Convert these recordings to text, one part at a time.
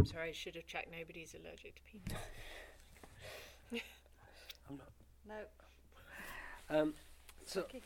sorry, I should have checked. Nobody's allergic to peanuts. I'm not. No. So Okay.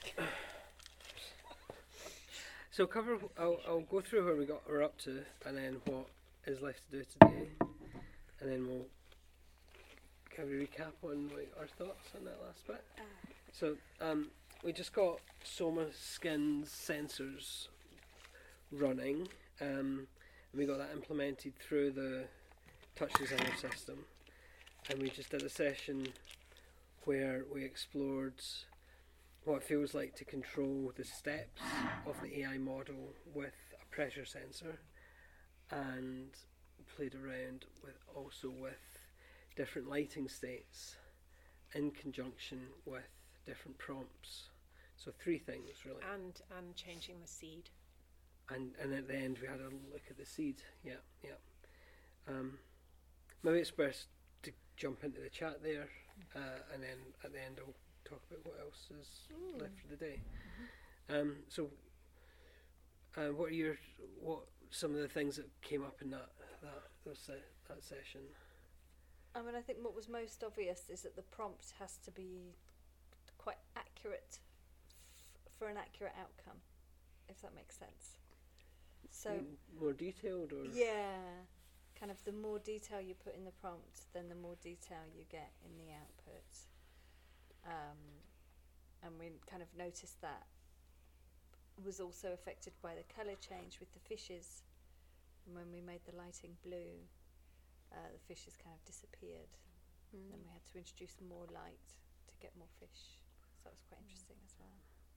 so cover. I'll go through where we're up to, and then what is left to do today, and then we'll kind of recap on our thoughts on that last bit. So we just got Soma Skin's sensors running, and we got that implemented through the touch designer system, and we just did a session where we explored what it feels like to control the steps of the AI model with a pressure sensor, and played around with different lighting states in conjunction with different prompts. So 3 things really. And changing the seed. And at the end we had a look at the seed. Yeah. Maybe it's best to jump into the chat there, and then at the end I'll talk about what else is left for the day. So what are some of the things that came up in that session? I mean, I think what was most obvious is that the prompt has to be quite accurate for an accurate outcome, if that makes sense. So More detailed, or yeah, kind of the more detail you put in the prompt, then the more detail you get in the output. And we kind of noticed that was also affected by the colour change with the fishes. And when we made the lighting blue, the fishes kind of disappeared. Then we had to introduce more light to get more fish. So that was quite interesting as well.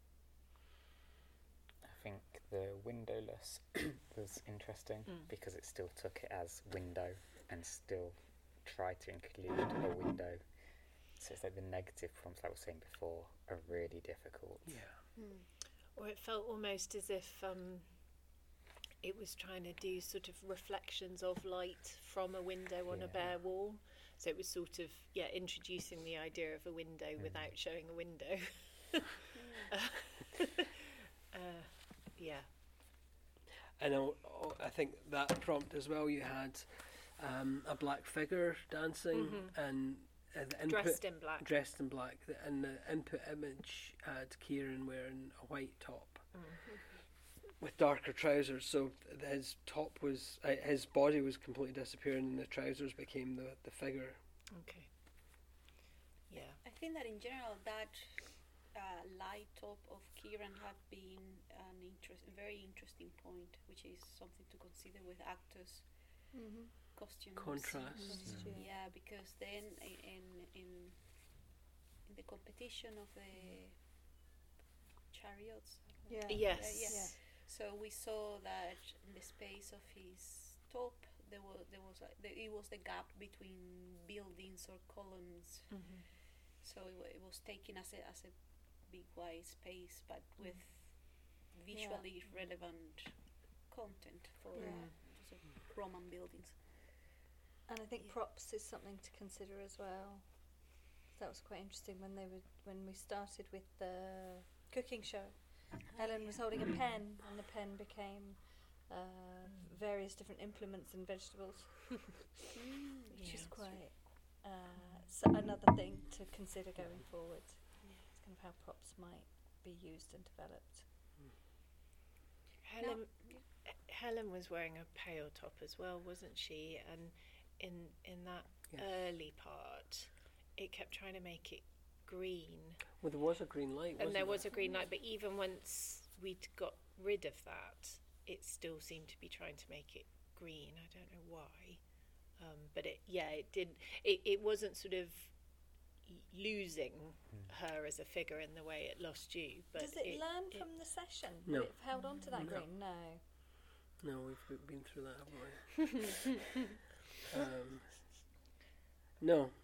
I think the windowless was interesting because it still took it as window and still tried to include a window. So it's like the negative prompts, like I was saying before, are really difficult. Yeah. Or it felt almost as if it was trying to do sort of reflections of light from a window on a bare wall. So it was sort of, introducing the idea of a window without showing a window. And I think that prompt as well, you had a black figure dancing, and the input, dressed in black, and the input image had Kieran wearing a white top with darker trousers. So his top was his body was completely disappearing, and the trousers became the figure. Okay. Yeah. I think that in general that light top of Kieran had been very interesting point, which is something to consider with actors' costumes. Contrast. Yeah, because then in the competition of the chariots. Yes. Yes. So we saw that in the space of his top, it was the gap between buildings or columns. So it was taken as a big wide space, but with visually relevant content for Roman buildings. And I think props is something to consider as well. That was quite interesting when we started with the cooking show. Helen was holding a pen, and the pen became various different implements and vegetables, which is quite another thing to consider going forward. It's kind of how props might be used and developed. Helen was wearing a pale top as well, wasn't she? And in that early part, it kept trying to make it green. Well, there was a green light, and there was a green light, but even once we'd got rid of that, it still seemed to be trying to make it green. I don't know why, but it did. It wasn't sort of losing her as a figure in the way it lost you. But does it learn from the session? No. It held on to that green? No, we've been through that, haven't we? No.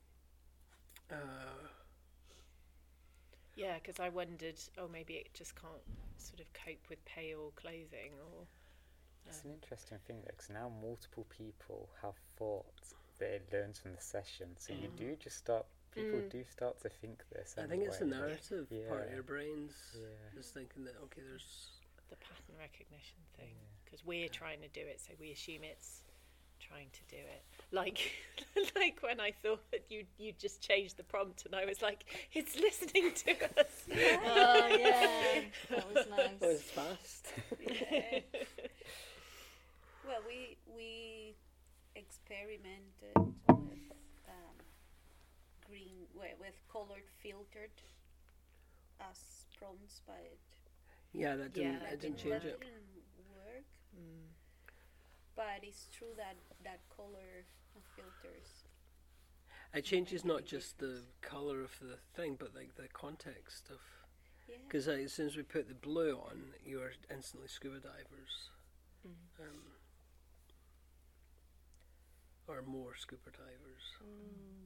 Yeah, because I wondered, maybe it just can't sort of cope with pale clothing, or. It's an interesting thing though, because now multiple people have thought they learned from the session, so you do just start. People do start to think this. I think it's the narrative part of your brains, just thinking that there's the pattern recognition thing, because we're trying to do it, so we assume it's trying to do it. Like like when I thought that you just changed the prompt, and I was like, it's listening to us. Oh yeah, that was nice. That was fast. Yeah. Well, we experimented with green with colored filtered as prompts, but Yeah, that didn't. Yeah, It didn't change it. didn't work. Mm. But it's true that color filters. It changes not just the colour of the thing, but like the context of. Yeah. Because as soon as we put the blue on, you're instantly scuba divers. Mm. Or more scuba divers. Mm.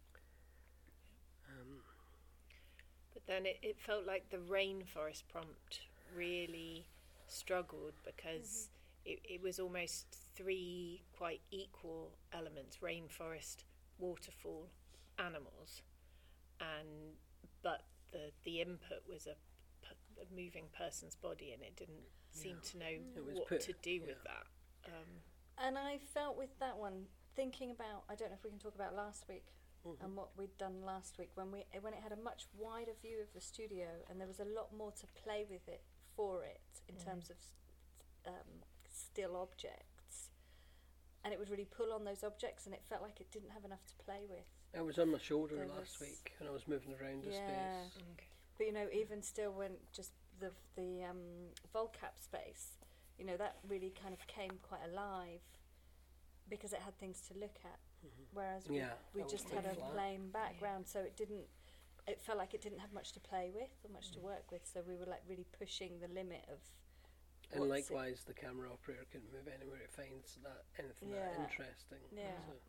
But then it felt like the rainforest prompt really struggled because it was almost three quite equal elements: rainforest, waterfall, animals, but the input was a moving person's body, and it didn't seem to know It was what put- to do with yeah. that. And I felt with that one, thinking about, I don't know if we can talk about last week and what we'd done last week when it had a much wider view of the studio, and there was a lot more to play with it for it in terms of still objects, and it would really pull on those objects, and it felt like it didn't have enough to play with. It was on my shoulder There last was- week when I was moving around the Yeah. space. Okay. But you know, even still, when just the Volcap space, you know, that really kind of came quite alive because it had things to look at. Whereas Yeah, we that was just quite had a flat. plain background, so it didn't. It felt like it didn't have much to play with or much to work with. So we were like really pushing the limit of. And what's it- likewise, the camera operator couldn't move anywhere it finds that anything that Yeah. interesting. Yeah. So,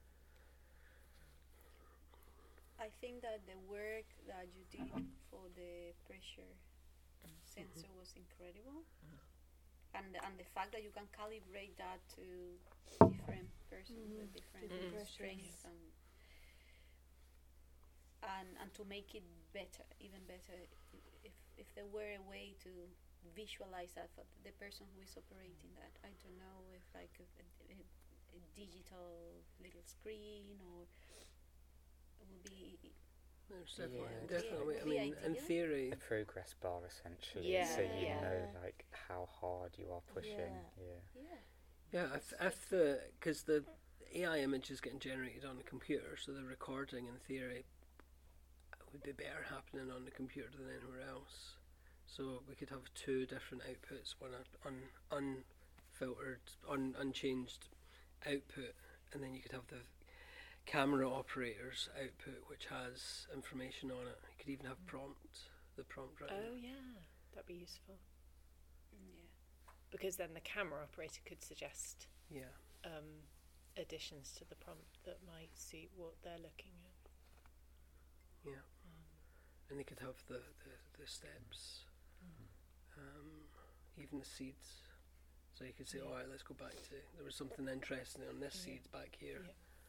I think that the work that you did for the pressure sensor was incredible, and the fact that you can calibrate that to different persons with different Different strengths pressures. and to make it better, even better, if there were a way to visualize that for the person who is operating that. I don't know if like a digital little screen or it would be. there's Yeah. definitely. Yeah, I mean, in ideal. theory, A progress bar essentially, Yeah, so you yeah. know like how hard you are pushing. Yeah. Yeah. yeah. If because the AI image is getting generated on the computer, so the recording in theory would be better happening on the computer than anywhere else. So we could have two different outputs, one unfiltered, unchanged output, and then you could have the camera operator's output, which has information on it. You could even have the prompt right. Oh yeah, that'd be useful Yeah. because then the camera operator could suggest Yeah. additions to the prompt that might suit what they're looking at. Yeah. And they could have the steps, even the seeds. So you could say, all right, let's go back to, there was something interesting on this seed back here.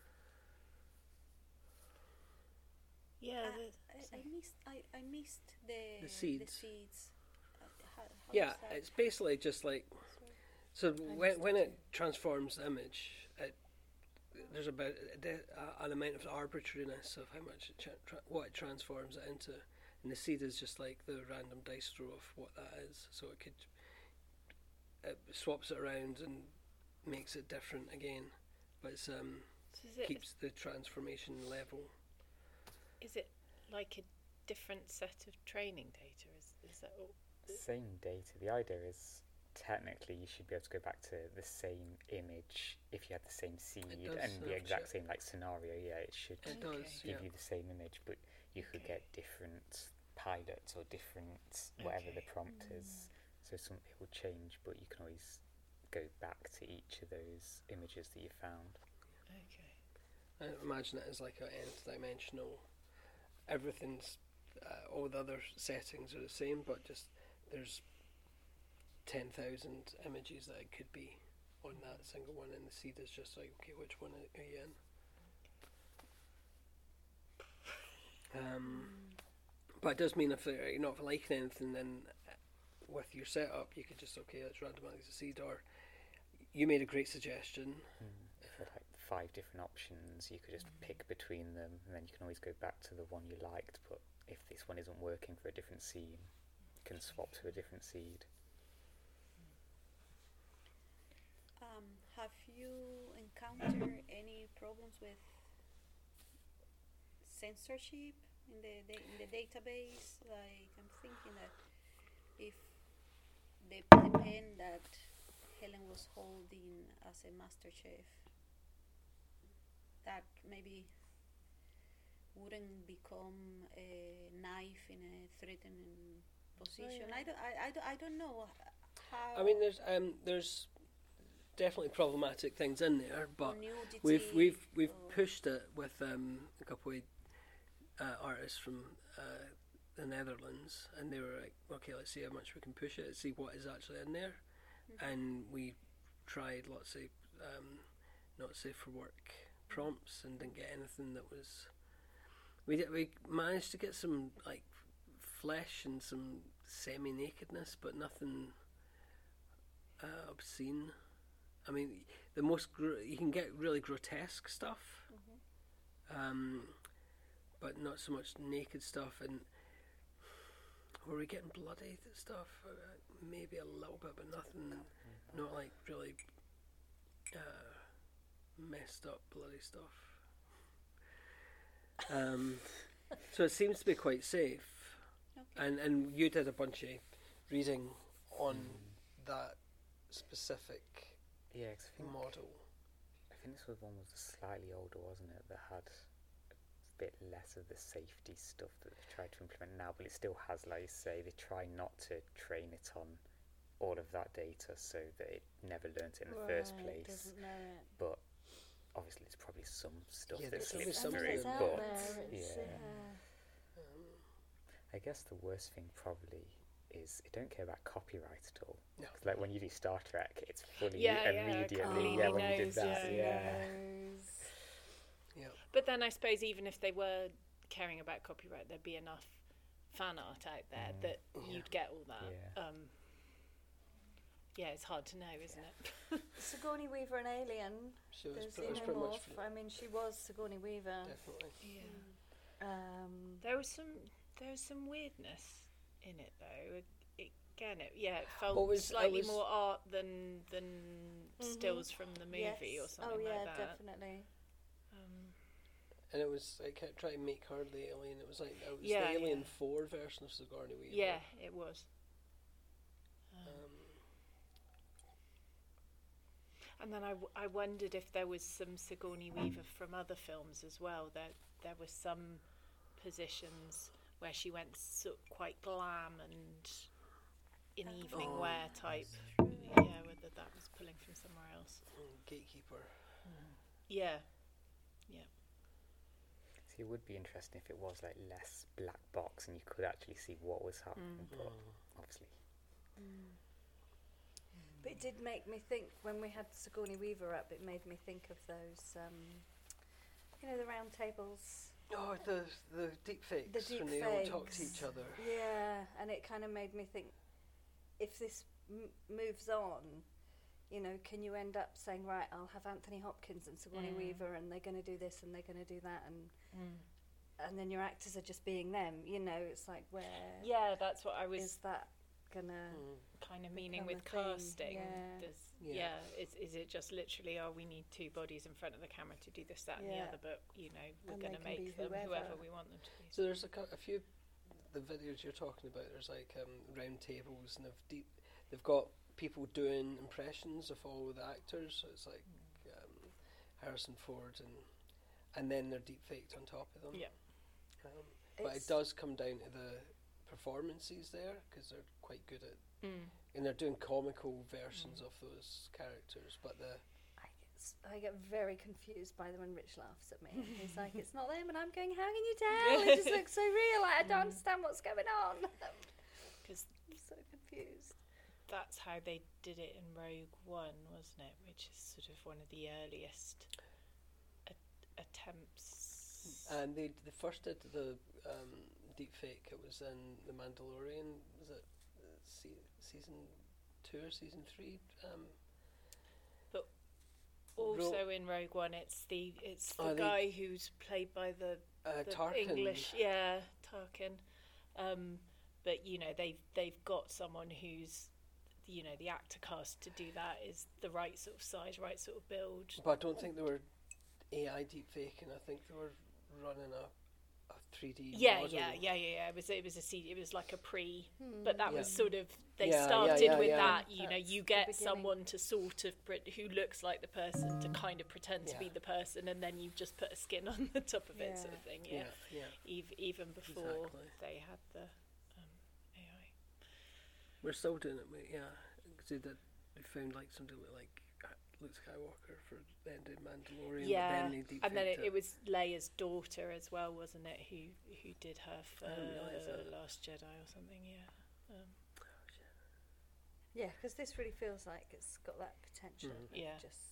Yeah, I missed the seeds. seeds. How Yeah, is that? it's basically just like, so when it transforms the image, there's about an amount of arbitrariness of how much what it transforms it into, and the seed is just like the random dice throw of what that is. So it swaps it around and makes it different again, but it's keeps the transformation level. is it like a different set of training data? Is that all? Same data. The idea is technically you should be able to go back to the same image if you had the same seed does and the have exact shit. same like scenario. Yeah, it should It Okay. does, give yeah. you the same image, but you could Okay. get different pilots or different whatever the Okay. prompt is. So something will change, but you can always go back to each of those images that you found. Okay. I imagine it as like an nth dimensional. Everything's, all the other settings are the same, but just there's 10,000 images that it could be on that single one, and the seed is just like, okay, which one are you in? But it does mean if you're not liking anything, then with your setup, you could just, okay, let's randomize the seed, or you made a great suggestion. 5 different options. You could just pick between them, and then you can always go back to the one you liked. But if this one isn't working for a different scene, you can swap to a different seed. Have you encountered any problems with censorship in the database? Like, I'm thinking that if the pen that Helen was holding as a master chef, that maybe wouldn't become a knife in a threatening position. I don't know how. I mean, there's definitely problematic things in there, but nudity we've or- pushed it with a couple of artists from the Netherlands, and they were like, okay, let's see how much we can push it, see what is actually in there. And we tried lots of not safe for work prompts and didn't get anything that was. We managed to get some like flesh and some semi-nakedness, but nothing obscene. I mean, the most you can get really grotesque stuff, but not so much naked stuff. And were we getting bloody stuff? Maybe a little bit, but nothing. Not like really messed up bloody stuff. So it seems to be quite safe. Okay. And you did a bunch of reading on that specific Yeah, 'cause model. I think this was one was slightly older, wasn't it? That had a bit less of the safety stuff that they've tried to implement now, but it still has, like you say, they try not to train it on all of that data so that it never learnt it in the first place. Doesn't know it. But obviously, there's probably some stuff Yeah, that there's probably slips some through. It's out But there. It's, yeah. I guess the worst thing probably is they don't care about copyright at all. No. 'Cause, like when you do Star Trek, it's fully Yeah, immediately. completely Yeah, when you did knows, that, yeah. Yeah. But then I suppose even if they were caring about copyright, there'd be enough fan art out there that you'd get all that. Yeah. Yeah, it's hard to know, isn't it? Sigourney Weaver and Alien. So it's There's pretty much Xenomorph. I mean, she was Sigourney Weaver. definitely. Yeah. There was some weirdness in it though. Again, it felt What was- slightly I was- more art than stills from the movie Yes. or something Oh yeah, like that. definitely. And it was, I kept trying to make her the alien. It was like, it was Yeah, the Alien yeah. 4 version of Sigourney Weaver. Yeah, it was. And then I wondered if there was some Sigourney Weaver from other films as well. There were some positions where she went quite glam and in evening wear type. Yeah, whether that was pulling from somewhere else. Gatekeeper. Yeah. See, it would be interesting if it was like less black box and you could actually see what was happening. But obviously, But it did make me think, when we had Sigourney Weaver up, it made me think of those, the round tables. Oh, the deep fakes The when deep they all talk to fakes. each other. Yeah, and it kind of made me think, if this moves on, can you end up saying, right, I'll have Anthony Hopkins and Sigourney Weaver, and they're going to do this and they're going to do that, and then your actors are just being them. It's like, where Yeah, that's what I was is that gonna? kind of meaning become with a thing, casting. yeah. Is it just literally, we need two bodies in front of the camera to do this, that, and the Yeah. other, but we're And going they to can be make them whoever. whoever we want them to be. So there's a few, the videos you're talking about, there's like round tables, and they've got people doing impressions of all the actors, so it's like Harrison Ford, and then they're deep faked on top of them. Yeah. But it does come down to the performances there, because they're quite good at, and they're doing comical versions of those characters, but I get very confused by them when Rich laughs at me. He's like, it's not them, and I'm going, how can you tell? It just looks so real. I don't understand what's going on. Because I'm so confused. that's how they did it in Rogue One, wasn't it? Which is sort of one of the earliest attempts. and they first did the deep fake. It was in The Mandalorian. Was it season 2 or season 3? also in Rogue One. It's the guy who's played by the Tarkin. English, Tarkin. But they've got someone who's, the actor cast to do that is the right sort of size, right sort of build. But I don't think they were AI deepfaking. I think they were running a 3D. Yeah. model. It was like a pre, but that was sort of they Yeah, started with yeah. that. That's You the get beginning. someone to sort of who looks like the person to kind of pretend to be Yeah. the person, and then you just put a skin on the top of it, sort of thing. Yeah. Yeah. Even before Exactly. they had the AI. We're still doing it. Because they found like somebody like Luke Skywalker for the end of Mandalorian. Yeah, but then they and then deepfaked it was Leia's daughter as well, wasn't it? Who did her for I didn't realise that. Last Jedi or something? Yeah. Yeah, because this really feels like it's got that potential. Mhm. It Yeah. Just.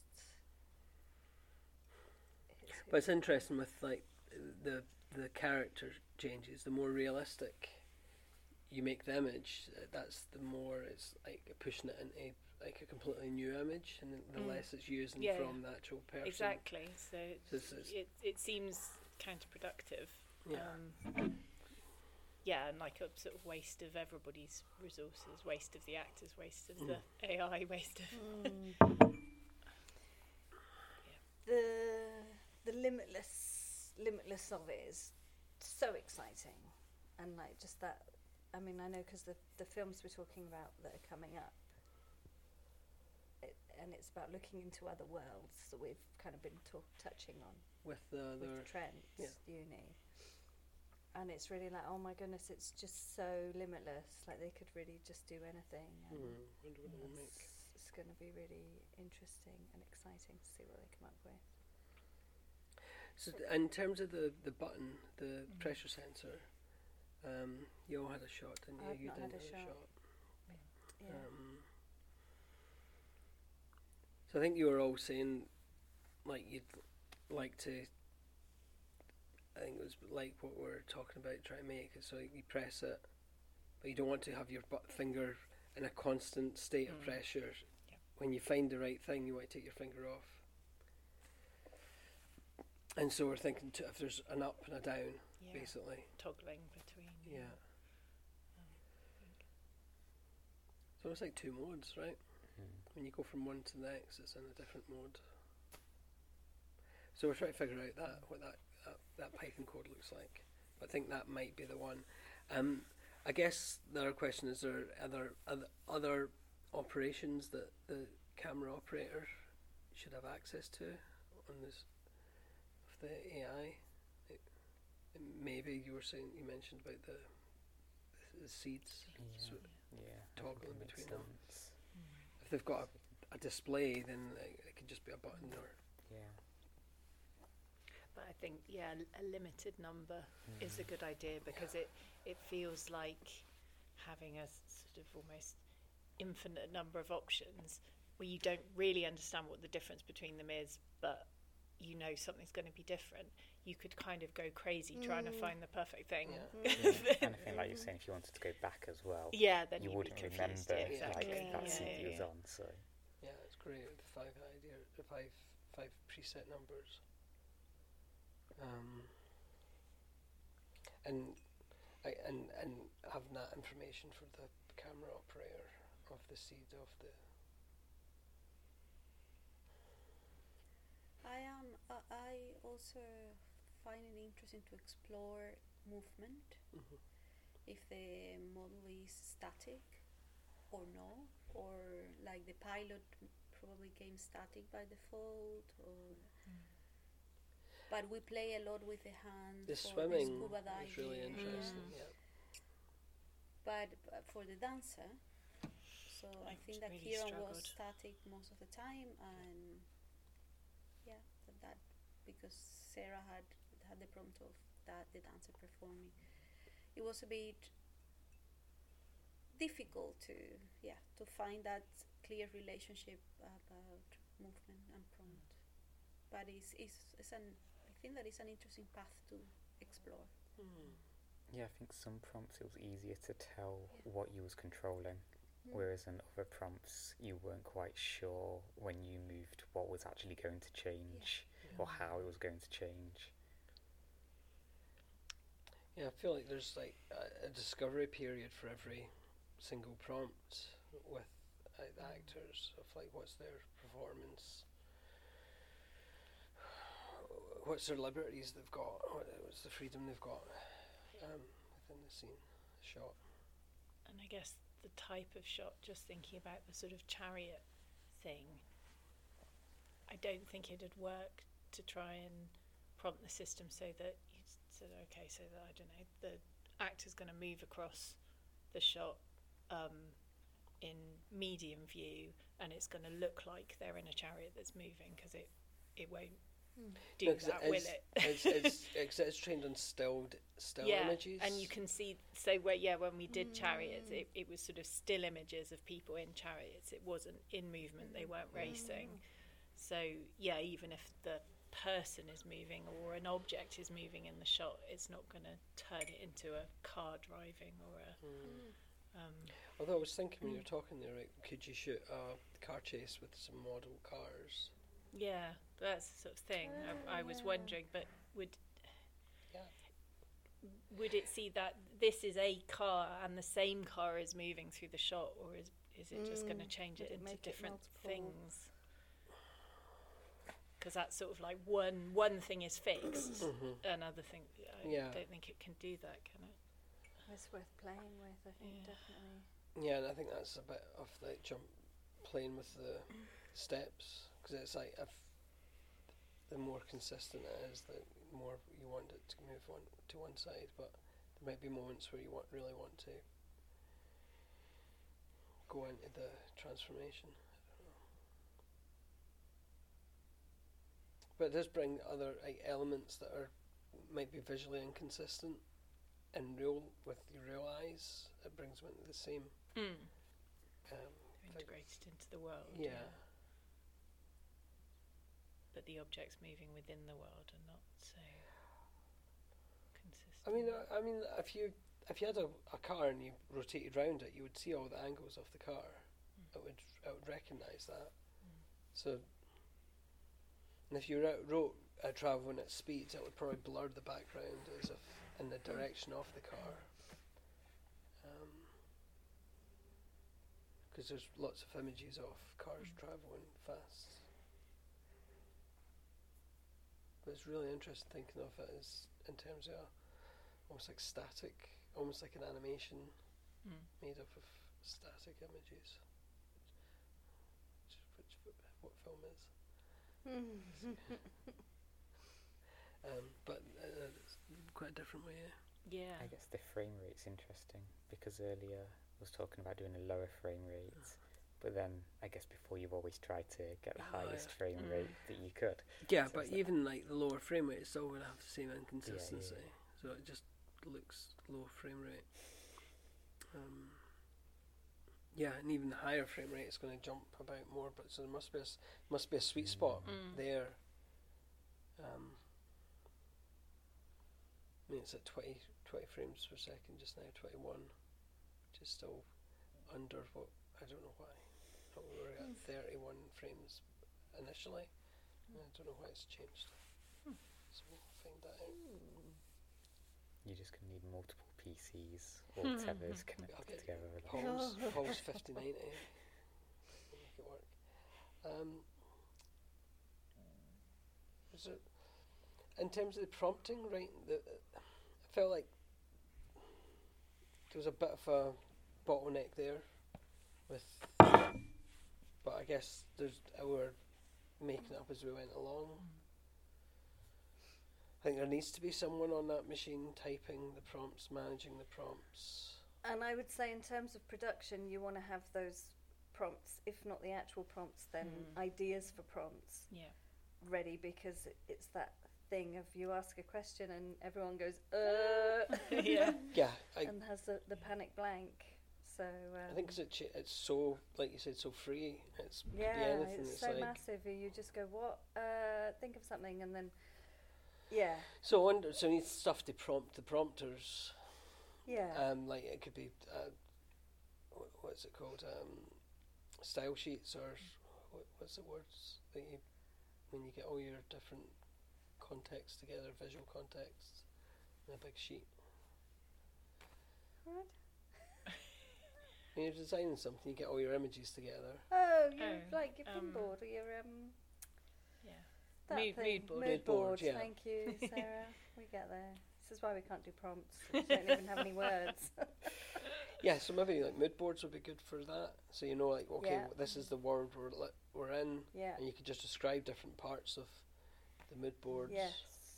But it's interesting with like the character changes. The more realistic you make the image, that's the more it's like pushing it into like a completely new image, and the less it's using Yeah. from the actual person. Exactly. So So it's- it seems counterproductive. Yeah. Yeah, and like a sort of waste of everybody's resources, waste of the actors, waste of the AI, waste of The limitless of it is so exciting, and like just that. I mean, I know because the films we're talking about that are coming up, and it's about looking into other worlds that we've kind of been touching on with the with Trent's yeah. uni. And it's really like, oh my goodness, it's just so limitless. Like they could really just do anything. And wonder what they'll make. it's going to be really interesting and exciting to see what they come up with. So in terms of the button, the pressure sensor, you all had a shot, didn't you? I've You not didn't had a have shot. Yeah. So I think you were all saying, like you'd like to. I think it was like what we're talking about, trying to make it so you press it, but you don't want to have your finger in a constant state of pressure. Yeah. When you find the right thing, you want to take your finger off. And so we're thinking if there's an up and a down, yeah, basically. toggling between. Yeah. It's almost like two modes, right? When you go from one to the next, it's in a different mode. So we're trying to figure out what that Python code looks like. But I think that might be the one. I guess the other question is: there other operations that the camera operator should have access to on this of the AI? Maybe you mentioned about the seeds. So toggling between them. If they've got a display, then it could just be a button or. But I think, a limited number is a good idea because it feels like having a sort of almost infinite number of options where you don't really understand what the difference between them is, but you know something's going to be different. You could kind of go crazy trying to find the perfect thing. Kind of thing like you're saying, if you wanted to go back as well, then you you'd wouldn't be confused. remember Exactly. like that seat you was on. So Yeah, it's great with the five preset numbers. And having that information for the camera operator of the seed of the. I also find it interesting to explore movement. If the model is static or no, or like the pilot probably came static by default, or but we play a lot with the hand The for swimming the scuba is diving. really interesting. Yeah. But for the dancer, so I think that really Kieran was struggled. static most of the time, and that because Sarah had the prompt of that the dancer performing, it was a bit difficult to find that clear relationship about movement and prompt. But I think that is an interesting path to explore. yeah, I think some prompts it was easier to tell what you was controlling whereas in other prompts you weren't quite sure when you moved what was actually going to change or how it was going to change. Yeah, I feel like there's like a discovery period for every single prompt with the actors of like what's their performance, what's their liberties they've got, what's the freedom they've got within the scene, the shot. And I guess the type of shot, just thinking about the sort of chariot thing, I don't think it'd work to try and prompt the system so that you said, okay, so that, I don't know, the actor's going to move across the shot in medium view, and it's going to look like they're in a chariot that's moving, because it won't do that, will it? It's trained on still yeah, images. and you can see, so when we did chariots, it was sort of still images of people in chariots. It wasn't in movement, they weren't racing. So yeah, even if the person is moving or an object is moving in the shot, it's not going to turn it into a car driving or a Although I was thinking when you were talking there, right, could you shoot a car chase with some model cars? yeah, that's the sort of thing I was wondering, but would it see that this is a car and the same car is moving through the shot, or is it just going to change it into different things? Because that's sort of like one thing is fixed, another thing, I don't think it can do that, can it? It's worth playing with, I think, definitely. Yeah, and I think that's a bit of the playing with the steps, because it's like if the more consistent it is, the more you want it to move to one side, but there might be moments where you really want to go into the transformation. I don't know. But it does bring other elements that might be visually inconsistent with your real eyes. It brings them into the same integrated into the world. Yeah. But the objects moving within the world are not so consistent. I mean, if you had a car and you rotated round it, you would see all the angles of the car. It would recognise that. So, and if you wrote travelling at speeds, it would probably blur the background as if in the direction of the car. Because there's lots of images of cars travelling fast. But it's really interesting thinking of it as in terms of almost like static, almost like an animation made up of static images. What film is? But it's quite a different way. Yeah. I guess the frame rate's interesting, because earlier I was talking about doing a lower frame rate, but then I guess before you've always tried to get the highest frame rate that you could. Yeah, So but it's like- even like the lower frame rate, it's still going to have the same inconsistency. So it just looks low frame rate. Yeah, and even the higher frame rate is going to jump about more. But so there must be a sweet spot there. I mean, it's at 20 frames per second just now, 21, which is still under what, I don't know why. But we were at 31 frames initially. I don't know why it's changed. So we'll find that out. You're just going to need multiple PCs or tethers connected together. Pulse 5090. Make it work. Was it, in terms of the prompting, right? I felt like there was a bit of a bottleneck there, but I guess we're making it up as we went along. I think there needs to be someone on that machine typing the prompts, managing the prompts. And I would say in terms of production, you want to have those prompts, if not the actual prompts, then ideas for prompts ready, because it's that thing of you ask a question and everyone goes, Yeah. and has the panic blank. So I think 'cause it's so, like you said, so free. It's could be anything. it's so like, massive. You just go, what? Think of something, and then So I wonder. So you need stuff to prompt the prompters. yeah. Like it could be what's it called? Style sheets, or what's the words that you, when you get all your different contexts together, visual contexts, in a big sheet. What? When you're designing something, you get all your images together. Oh, your Oh, like your pinboard or your Yeah. that Mood thing. board. Mood board, yeah. Thank you, Sarah. We get there. This is why we can't do prompts. We don't even have any words. Yeah, so maybe like mood boards would be good for that. So you know, like, okay, Yeah. this is the world we're in, Yeah. and you could just describe different parts of the mood boards. Yes.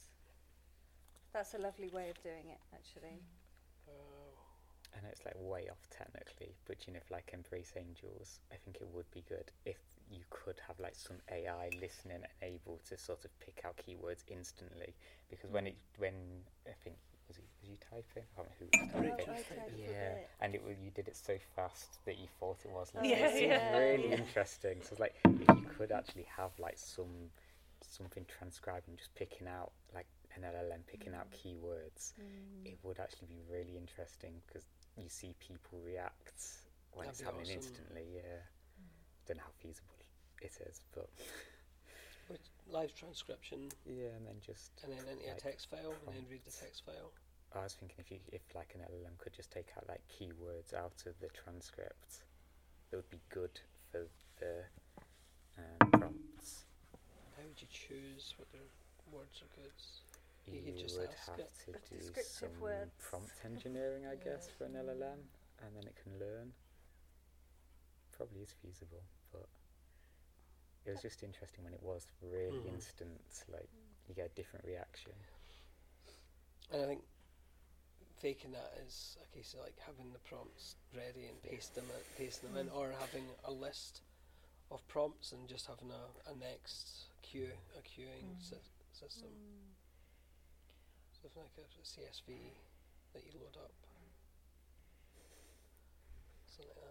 That's a lovely way of doing it, actually. And it's like way off technically, but you know, if like Embrace Angels, I think it would be good if you could have like some AI listening and able to sort of pick out keywords instantly. Because when I think was you typing? I can't remember who was Oh, typing. I typed a Yeah, bit. and you did it so fast that you thought it was. Oh, Like, Yeah, it seems yeah, really yeah. interesting. So it's like if you could actually have like something transcribed and just picking out like an LLM picking out keywords, it would actually be really interesting because you see people react when That'd it's be happening awesome. instantly. Yeah, don't know how feasible it is, but With live transcription, yeah, and then just and then into a like text file, and then read the prompts. text file. I was thinking if like an LLM could just take out like keywords out of the transcript, it would be good for the prompts. How would you choose what their words are good? You You could just would ask have it. to With do descriptive some words. prompt engineering, I guess, for an LLM, and then it can learn. Probably is feasible, but it was just interesting when it was really Mhm. instant. Like you get a different reaction. And I think faking that is a case of like having the prompts ready and pasting them in, or having a list of prompts and just having a next queuing system. Something like a CSV that you load up. Something like that.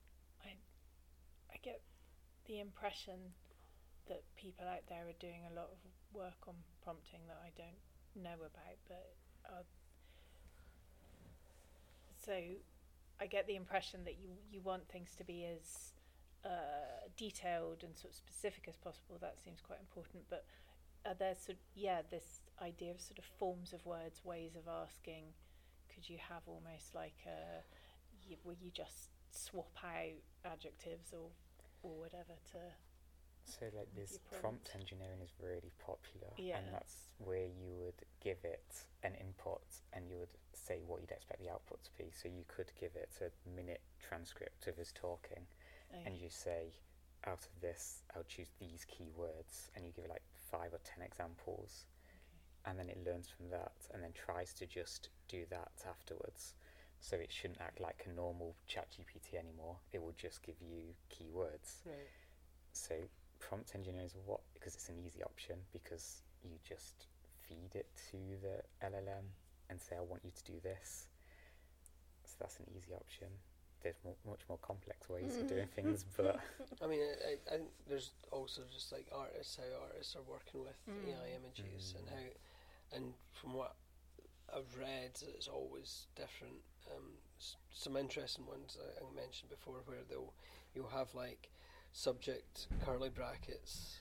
I get the impression that people out there are doing a lot of work on prompting that I don't know about, but so I get the impression that you want things to be as detailed and sort of specific as possible. That seems quite important, but are there this idea of sort of forms of words, ways of asking? Could you have almost like where you just swap out adjectives or whatever to So like this your prompt engineering is really popular, Yeah. and that's where you would give it an input and you would say what you'd expect the output to be. So you could give it a minute transcript of us talking, and you say, out of this, I'll choose these keywords, and you give it like 5 or 10 examples, and then it learns from that, and then tries to just do that afterwards. So it shouldn't act like a normal ChatGPT anymore. It will just give you keywords. Right. So prompt engineering is because it's an easy option, because you just feed it to the LLM and say, I want you to do this. So that's an easy option. There's much more complex ways of doing things, but I mean, I think there's also just like how artists are working with AI images and from what I've read, it's always different. Some interesting ones I mentioned before, where you'll have like subject curly brackets,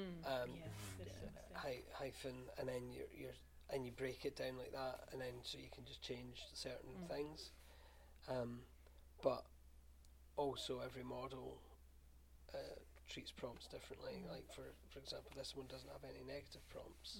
hyphen, and then you break it down like that, and then so you can just change certain things. But also every model treats prompts differently. Like for example, this one doesn't have any negative prompts.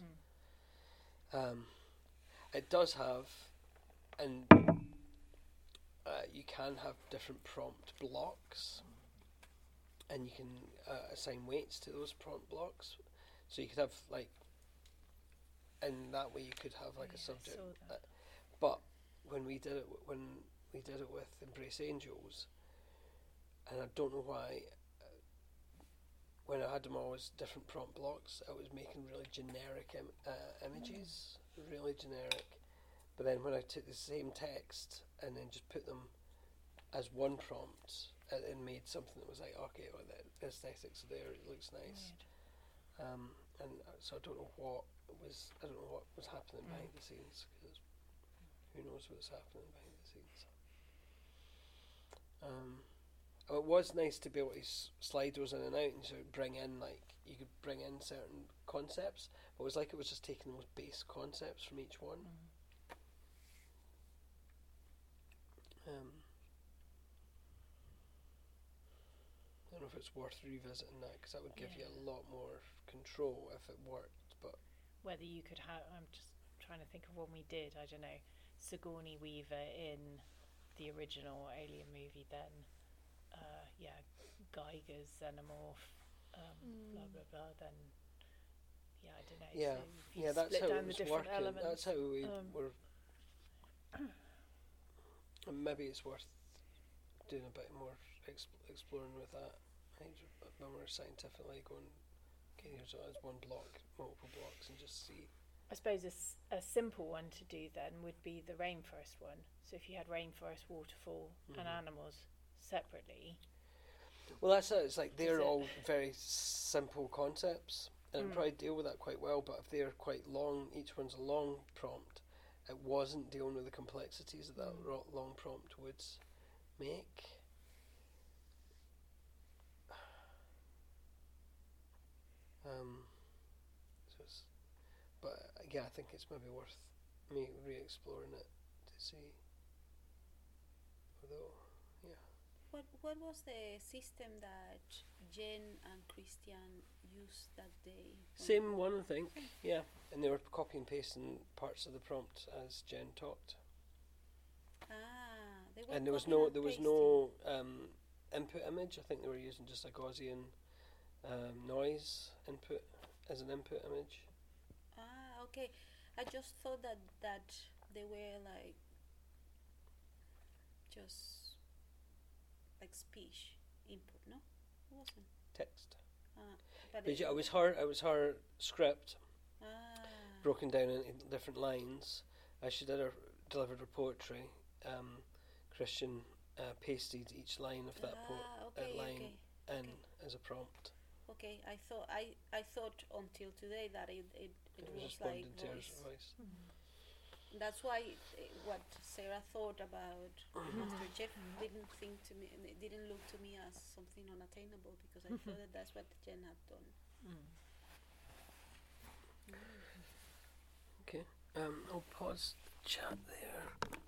It does have, and you can have different prompt blocks, and you can assign weights to those prompt blocks. So you could have like, and that way you could have like a subject. But when we did it with Embrace Angels, and I don't know why, when I had them all as different prompt blocks, I was making really generic images, really generic. But then when I took the same text and then just put them as one prompt and made something that was like, okay, well, the aesthetics are there, it looks nice. And so I don't know what was happening behind the scenes, because who knows what's happening behind the scenes. it was nice to be able to slide those in and out and sort of bring in, like, you could bring in certain concepts, but it was like it was just taking the most base concepts from each one. I don't know if it's worth revisiting that, because that would give you a lot more control if it worked, but Whether you could have, I'm just trying to think of one we did, I don't know, Sigourney Weaver in the original Alien movie, then, Geiger's Xenomorph, blah, blah, blah, then, I don't know. yeah, So if you that's split how down it the was different working. elements. That's how we were. And maybe it's worth doing a bit more exploring with that. I think a bit more scientifically going, okay, here's one block, multiple blocks, and just see. I suppose a simple one to do then would be the rainforest one. So if you had rainforest, waterfall, and animals separately. Well, that's it. It's like they're it- all very simple concepts, and it'd probably deal with that quite well. But if they're quite long, each one's a long prompt, it wasn't dealing with the complexities that long prompt would make. But yeah, I think it's maybe worth me re-exploring it to see. Although, What was the system that Jen and Christian used that day? same one, I think. Yeah, and they were copy and pasting parts of the prompt as Jen talked. They were And there was copying and no pasting. input image. I think they were using just a Gaussian noise input as an input image. Okay. I just thought that they were like just like speech input. No, it wasn't. Text. But But yeah, it was her script Ah, broken down into different lines. As she delivered her poetry, Christian pasted each line of that line in as a prompt. Okay, I thought until today that it was like responding to her voice. voice. That's why what Sarah thought about Master Jeff didn't look to me as something unattainable, because I thought that that's what Jen had done. Okay, I'll pause the chat there.